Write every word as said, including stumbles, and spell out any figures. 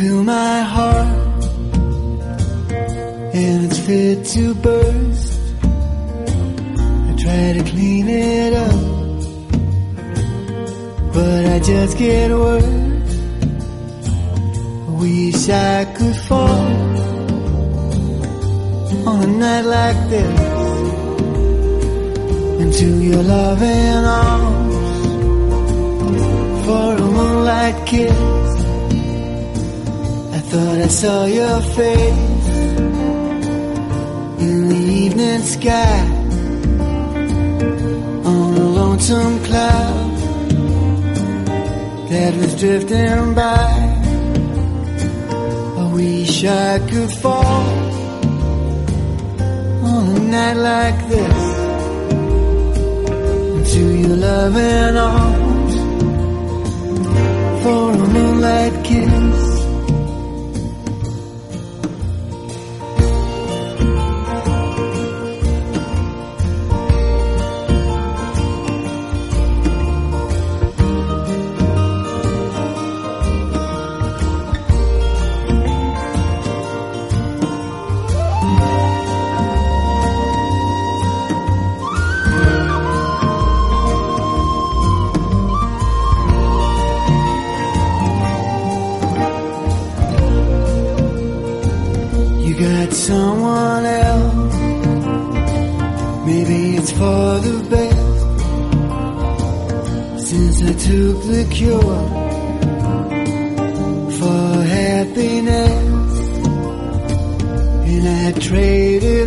fill my heart and it's fit to burst. I try to clean it up, but I just get worse. I wish I could fall on a night like this into your loving arms for a moonlight kiss. I thought I saw your face in the evening sky on a lonesome cloud that was drifting by. I wish I could fall on a night like this into your loving arms for a moonlight kiss. You got someone else, maybe it's for the best. Since I took the cure for happiness and I traded